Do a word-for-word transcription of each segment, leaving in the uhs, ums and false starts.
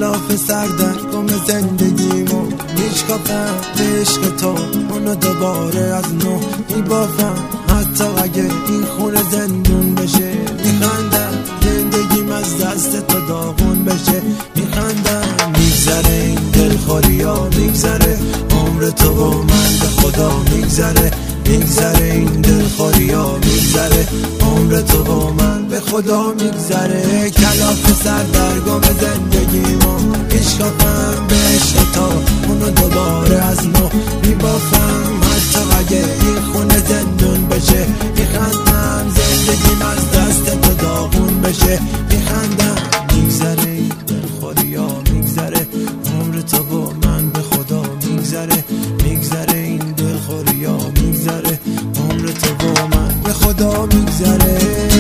کلاف سردن گم زندگیمو میشکافم به عشق تو، اونو دوباره از نو میبافم. حتی اگه این خونه زندون بشه میخندم، زندگیم از دست تو داغون بشه میخندم. میگذره این دلخوری ها میگذره، عمر تو و من به خدا میگذره. میگذره این دلخوری ها میگذره، عمر تو و من به خدا میگذره. کلاف سردرگم زندگیمو میشکافم به عشق تو، اونو دوباره از نو میبافم. حتی اگه این خونه زندون بشه میخندم، زندگیم از دست تو داغون بشه میخندم. میگذره این دلخوری ها میگذره، عمر تو و من به خدا میگذره. میگذره این دلخوری ها میگذره، عمر تو و من به خدا میگذره.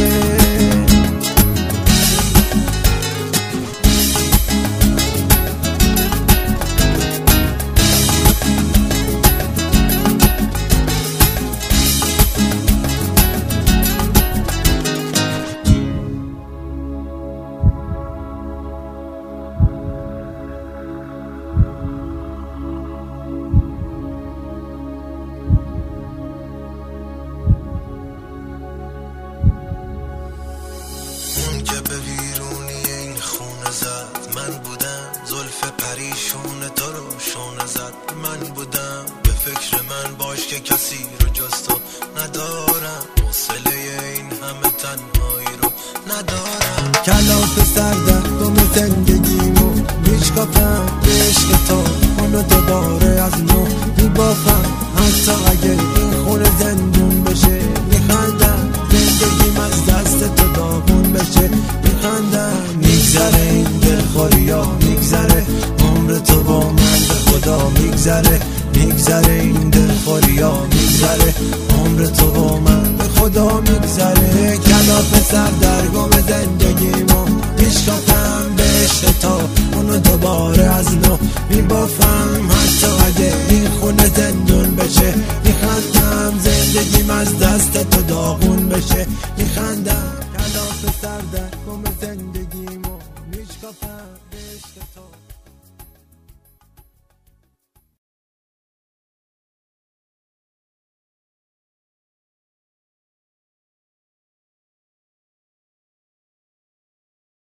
من بودم زلف پریشون تو رو شونه زد، من بودم به فکر من باش که کسی رو جز تو ندارم، حوصله این همه تنهایی رو ندارم. کلاف سردن گم زندگیمو میشکافم به عشق تو، اونو دوباره از نو میبافم. حتی اگه این خونه زندون بشه میخندم، زندگیم از دست تو داغون بشه میخندم. میگذره این دلخوری ها میگذره، عمر تو با من به خدا میگذره. میگذره این دلخوری ها میگذره، عمر تو با من به خدا میگذره. کلاف سردرگم زندگیمو میشکافم به عشق تو، اونو دوباره از نو میبافم. حتی اگه این خونه زندون بشه میخندم، زندگیم از دست تو داغون بشه میخندم. کلاف سردرگم زندگیمو میشکافم.